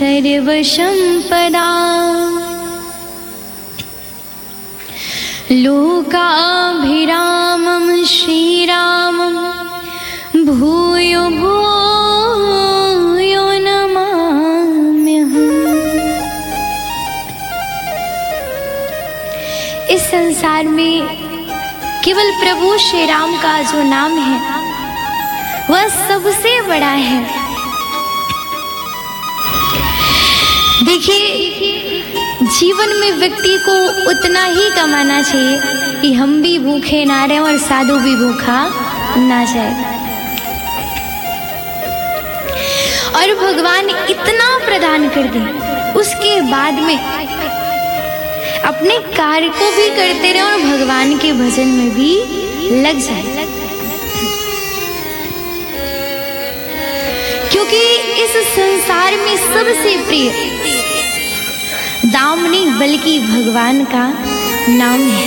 सर्वसंपदा लोकाभिरामं श्रीरामं भूयो भूयो नमाम्यहम्। इस संसार में केवल प्रभु श्री राम का जो नाम है वह सबसे बड़ा है। देखिए, जीवन में व्यक्ति को उतना ही कमाना चाहिए कि हम भी भूखे ना रहें और साधु भी भूखा ना जाए। और भगवान इतना प्रदान कर दे, उसके बाद में अपने कार्य को भी करते रहे और भगवान के भजन में भी लग जाए। क्योंकि इस संसार में सबसे प्रिय दाम नहीं बल्कि भगवान का नाम है।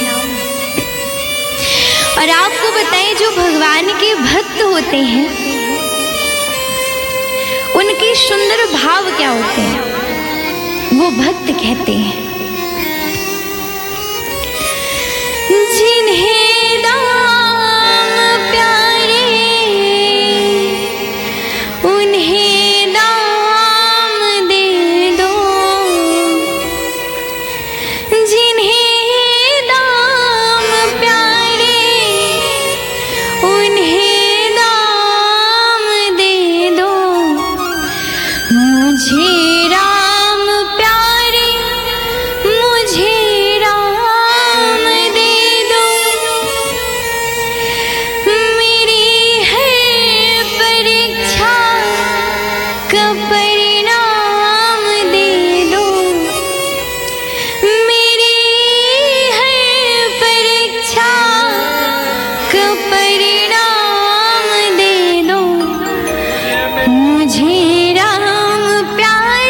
और आपको बताएं, जो भगवान के भक्त होते हैं उनके सुंदर भाव क्या होते हैं। वो भक्त कहते हैं, जिन्हें दाम प्यारे उन्हें दाम दे दो, जिन्हें दाम प्यारे उन्हें दाम दे दो, मुझे राम प्यारे मुझे राम दे दो, मेरी है परीक्षा का परिणाम दे दो, मेरी है परीक्षा का परिणाम दे दो, मुझे राम प्यारे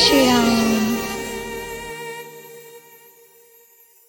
श्री राम।